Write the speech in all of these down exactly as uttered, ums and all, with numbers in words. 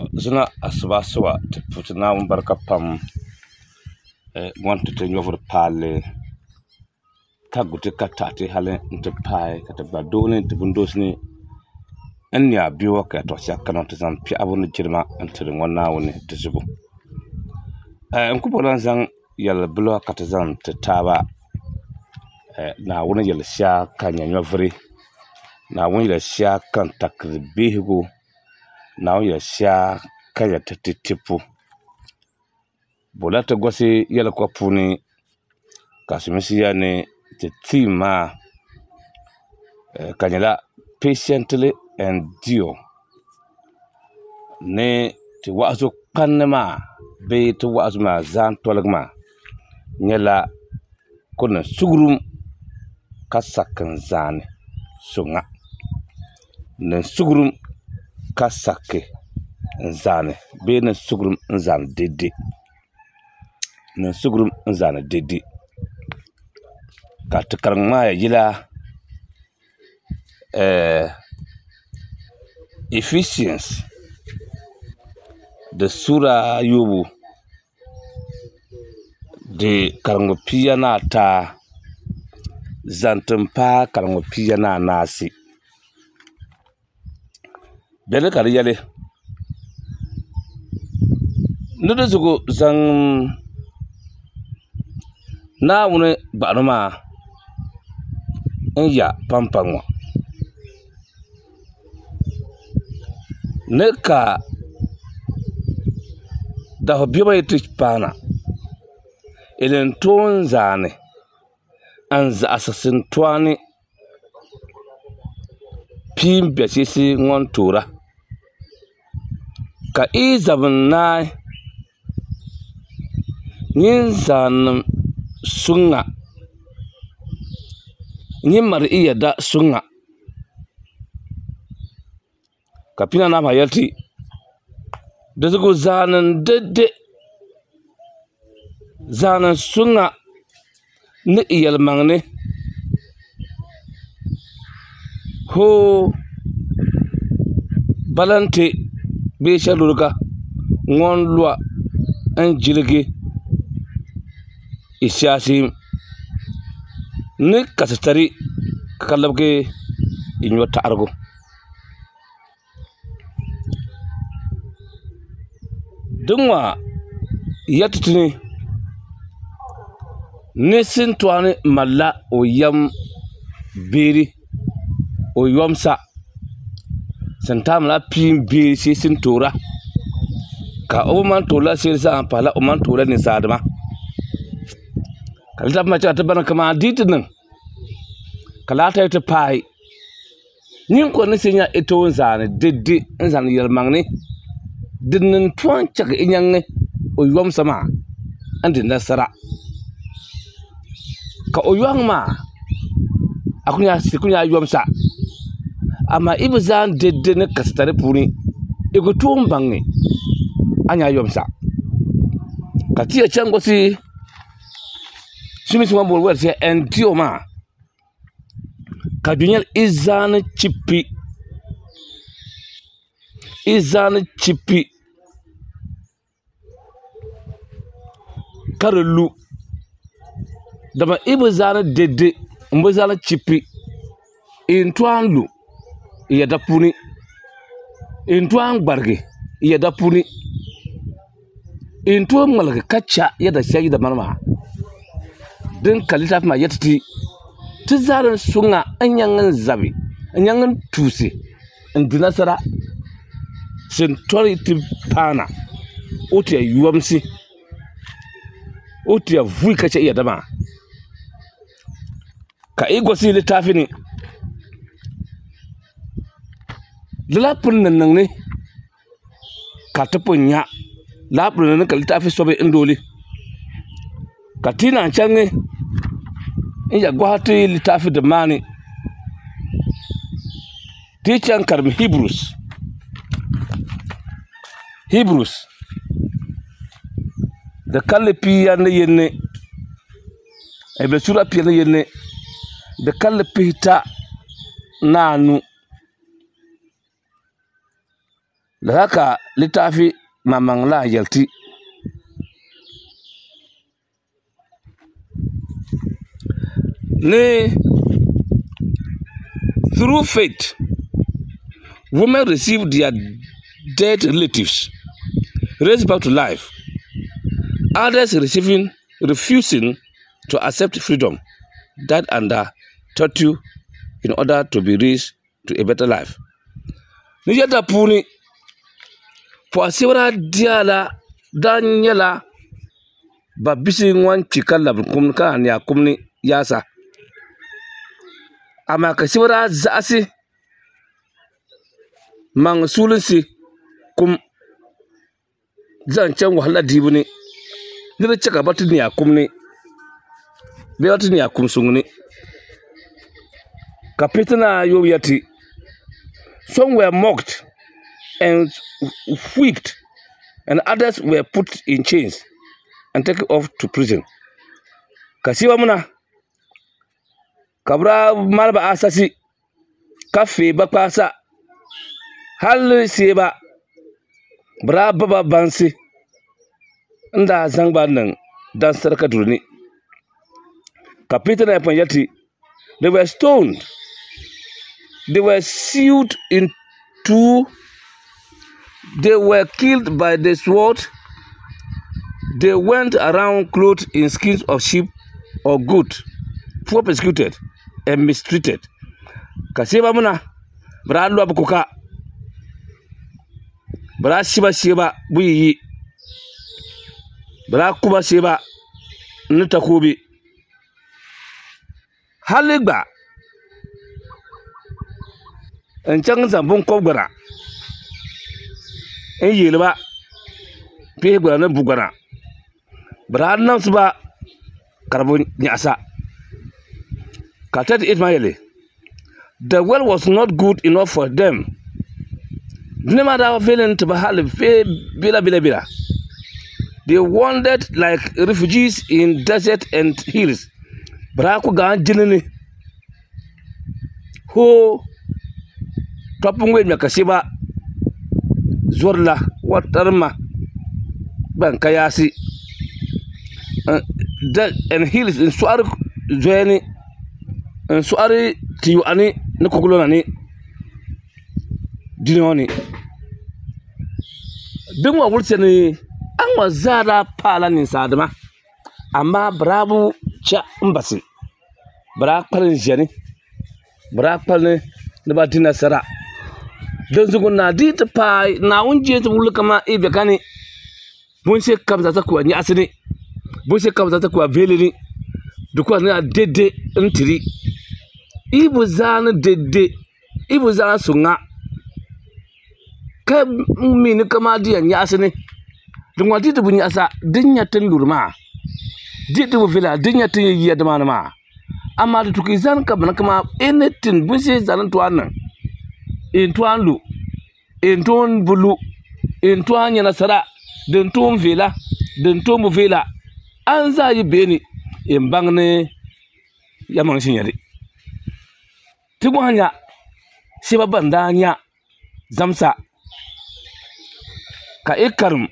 zina asiba siwa ti puti naawuni barika pam ŋɔnti ti nyɔvuri palli ka guti ka taɣati hali n ti paai ka ti gba dooni ti bindosi ni n nya biwa ka tɔɣa shɛli kana ti zaŋ piɛɣu ni jirima n tiri ŋɔ naawuni ti zubu n ku bɔra n zaŋ yɛli bila ka ti zaŋ ti taaba naawuni yɛli shɛli ka nya nyɔvuri naawuni yɛli shɛli ka n takiri beehigu naawuni yɛli shɛli ka nya ti ti tipu bola ti gɔsi yɛli kɔ puuni ka simisi ya ni ti tii maa ka nyɛla patiently endure ni ti wa'azu kpanni maa bee ti wa'azu maa zaan tɔligi maa nyɛla ku ni sugurum ka sakin zaani suŋa ni sugurum ka saki n zaani bee ni sugurum n zaani dede ni sugurum n zaani dede ka ti kariŋ maa ya yila Ephesians di sura ayobu di kariŋmi pia ni ata zaŋ tin paai kariŋmi pia ni anaasi beni ka di yɛli ni di zuɣu zaŋ naawuni gbaɣano maa n ya pampa ŋɔ ni ka dahu biɛma yi ti paana ilin toon zaani an zaɣasi sintoani piin biɛchisi ŋɔn toora ka ii zabin naai nyin zaanim suŋa nyin mari iya da suŋa ka pina naa maa yɛli ti di zuɣu zaanin dede zaanin suŋa ni iyɛlimaŋni hoo balante bee shɛluriga ŋɔn lɔa n jiligi isiaasim ni ka sitari ka labigi i nyɔ taɣarigu di ŋɔ yɛti ti ni ni sintoani malila o yɛm beeri o yɔmsa sintaami la piin beeri shee sin toora ka o man toorila shee zaa pahila o man toorila ninsaadima ka littafi maa chɛka ti bani kamaa diiti niŋ ka laata ti paai ninkɔr ni shee nya ito n zaani dede n zaani yɛlimaŋni din nin tɔn chɛki i nyaŋi o yɔmsa maa n di nasara ka o yɔŋ maa a ku nya yɔmsa amma i bi zaan dede ni ka sitari puuni i ku toon baŋi a nya yɔmsa ka ti ya chaŋ gɔsi simisi ŋɔ boli wɛli shɛli ɛndiyo maa ka ju nyɛli i zaani chipi i zaani chipi ka di lu dama i bi zaani dede n bi zaani chipi in tɔan lu i yɛda puuni in tɔan gbarigi i yɛda puuni in tɔan ŋmaligi ka cha yɛda shɛli yida mani maa din ka littafi maa yɛti ti ti zaarin suŋa n nyaŋ n zabi n nyaŋ n tuusi n di nasara sin tɔri ti paana o ti ya yɔmsi o ti ya vui ka cha i yɛda maa ka i gɔsi littafi ni lala pun ni niŋni ka ti pun nya lala pun ni niŋni ka littafi sobi n dooli ka ti naan chaŋi n ya gɔha ti littafi di maani ti chaŋ karim Hebrews Hebrews di kalli pia ni yinni e be sura pia ni yinni di kalli pihita naanu da haka littafi mamangla yalti ne through faith women receive their dead relatives raised back to life, others receiving refusing to accept freedom, died under torture in order to be raised to a better life. Ni yada puni po asiwara diala danyela ba bisi ngwan chikala kum ka nya kumni yasa ama ka siwara zaasi mang sulunsi kum zan can wahala dibuni ni da cika batun ya kumni be batun ya kum sungni kapitana yoyati. Some were mocked and whipped, and others were put in chains and taken off to prison. Kasiwa muna kabra malba asasi kafe bakasa hal seba bra baba bansi nda zangba nan dan sarka durni. Kapitana yati, they were stoned. They were sealed in two. They were killed by the sword. They went around clothed in skins of sheep or goat, poor persecuted and mistreated. Kasiba muna, bra lu abukuka, bra shiba shiba buyi, bra kuba shiba nutakubi. Haligba. En chang zambon ko gara en yelba pe gara na bugara bra nan suba karbon nyasa katat it mayele. The well was not good enough for them. No matter feeling to bahal fe bila bila bila. They wandered like refugees in desert and hills. Bra ko ga jinini ho topun we kasiba zorla watarma ban kayasi that and hills in suar joeni in suari tiyu ani ne kokulo ni dinoni dum wa wulseni an wazara pala nin sadama amma bravo cha mbasi bra palin jeni bra palin ne ba dinasara don zugu na di ta pa na unje ta wulu kama ibe kani bun se kam za ta kuwa ni asini bun se kam za ta kuwa velini duko na dede ntiri ibu zana dede ibu zana sunga ka mi ni kama di ni asini dun wa di ta bun asa dinya tin lurma di ta bu vela dinya tin yi da ma amma da tuki zan ka bana kama anything bun se zanan to annan in tuan lu in tuan bulu in tuan yana sara den tuan vela den tuan vela an za yi beni in bangne ya man shin yari tibo hanya shi babban danya zamsa ka ikarum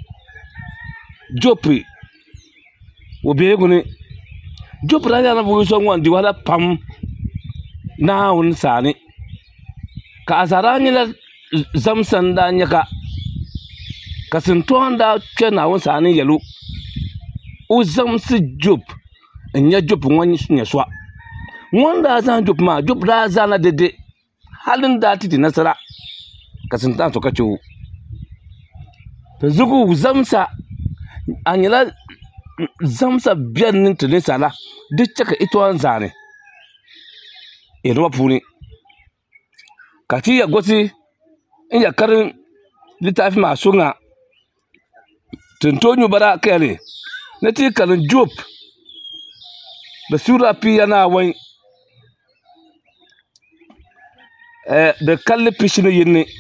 jopi wo be gune jopra ya na bu so ngwan di wala pam na un sani ka azarani la zamsan da nyaka ka sinton da kena won sani yalu u zamsi job nya job won nya swa wanda zan job ma job da zana dede halin da titi nasara ka sintan so kace zugu zamsa anyala zamsa biyan nin tune sala duk caka ito an zane e ruwa puni kati ya gosi in ya karin littafi masu nga tuntonyu bara kare na ti karin job da sura fi yana wani da kalli fishini yin ne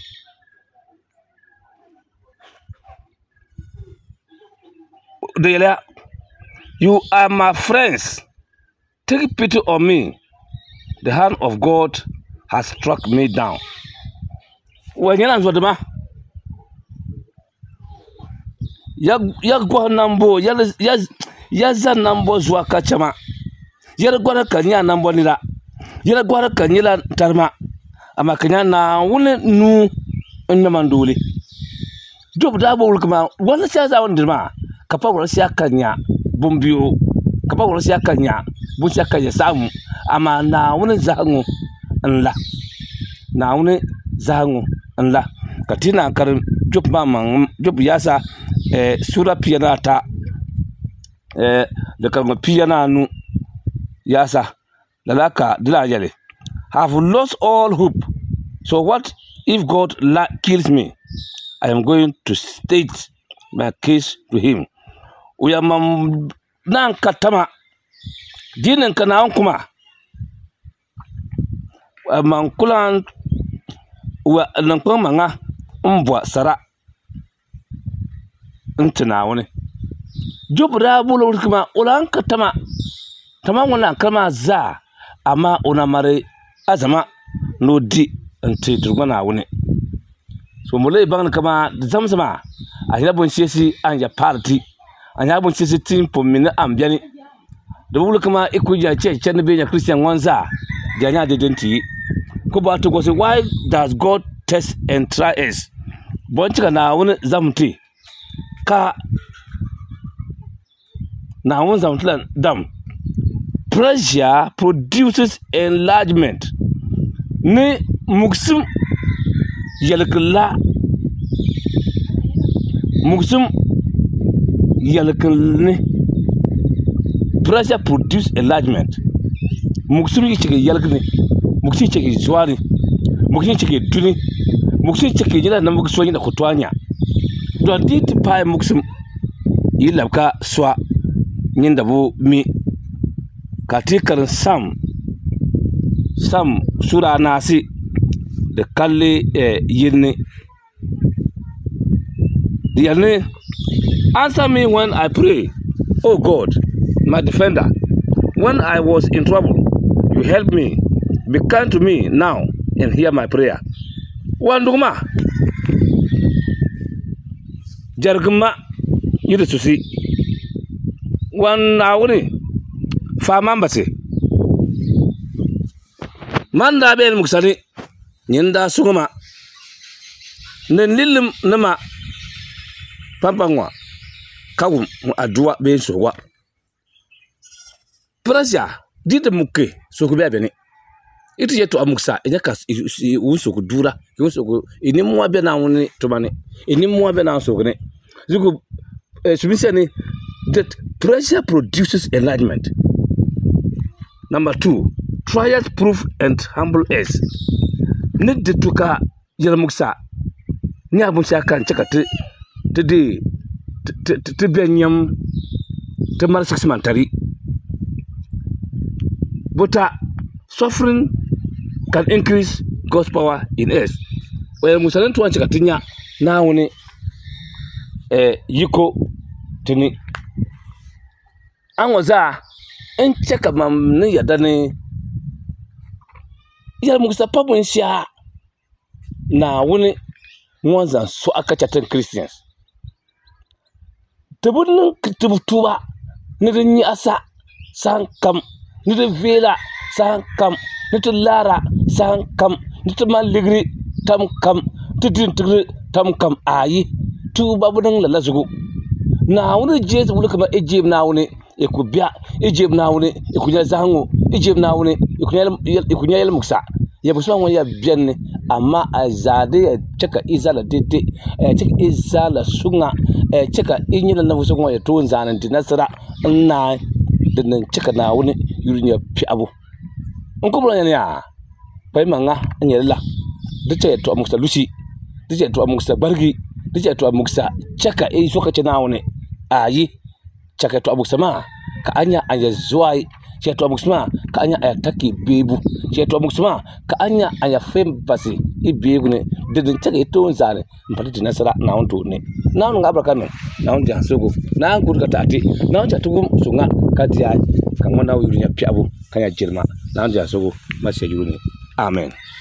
da yala you are my friends. Take pity on me. The hand of God has struck me down. When you're not ya ya gwa nambo ya ya ya za nambo zuwa kachama ya gwara kanya nambo nira ya gwara kanyila tarma ama kanya na wune nu nnamanduli job dabo wulkama wala sha za wondirma kapa wala sha kanya bumbiyo kapa wala sha kanya bun sha kanya samu ama na wune zangu nla na wune zangu nla katina karin job mama job yasa eh sura piyana ta eh da kalma piyana nu yasa lalaka dila yale have lost all hope. So what if God la kills me? I am going to state my case to him. Uya mam nan katama dinin kana kuma man kulan wa nan kuma nga mbwa sara ntana wani jubra bulu kuma ulan katama tama wannan kama za amma una mare azama no di nti durgana wani so mulai ban kama zamzama a ina bun sisi an ya party an ya bun sisi team po min ambiani da bulu kama ikuja che che ne benya Christian wanza da nya de denti ko ba to go say why does God test and try us bon cika na wani zamti ka na wani zamtlan dam. Pressure produces enlargement. Ne muksum yalkala muksum yalkalne pressure produce enlargement. Muksum yichike yalkne muksum yichike zwari muksum yichike duni muksum yichike jira na muksum yina kutwanya do dit pa muksum yilabka swa nyinda bu mi katikar sam sam sura nasi da kalle yirni yirni answer me when I pray, oh God, my defender. When I was in trouble, you helped me. Be kind to me now and hear my prayer. Wanduma jargma yiri susi wan awuni faman base manda ben muksani nyinda suguma nen lilim nama pampangwa kawum adua ben sowa prasya dite mukke sokube abene itu yeto amuksa enyaka usuku dura usuku inimwa be na woni tomane inimwa be na sokune zuku subisani that pressure produces enlargement. Number two, trials prove and humble us. Need the tuka yelmuksa. Ni abun kan chaka te te de te benyam te mar six mantari. But uh, suffering can increase God's power in us. Well, musalan tuan chaka tinya na woni eh yiko tini anwaza en cheka mam ne yadane yar mugsa pabun sha na woni mwanza so aka chatan Christians tebun tuba ne ni asa san kam ne de vela san kam ne to lara san kam ne to maligri tam kam tudin tudin tam kam ayi tuba budan lalazugo na woni jesu wuli kama ejib na woni ekubia ejib na woni ekunya zango ejib na woni ekunya ekunya yel muksa ya buswa woni ya bienne amma azade ya cheka izala dede ya cheka izala sunga ya cheka inyila na buso kuma ya to zanan dinasara na dinnan cheka na woni yurinya pi abu nkubula nyane ya pai manga anyela dace to muksa lusi dace to muksa bargi dace to muksa cheka e soka cina woni ayi chaka to abuksama ka anya anya zuwai che to abuksama ka anya aya taki bebu che to abuksama ka anya aya fem basi i bebu ne dedin chaka to nzare mpati nasara na onto ne na on ngabra kame na on jansugo na an kurka tati na on chatugum sunga katiya kan wanda wuri nya piabu kan ya jirma na on jansugo mashe juruni amen.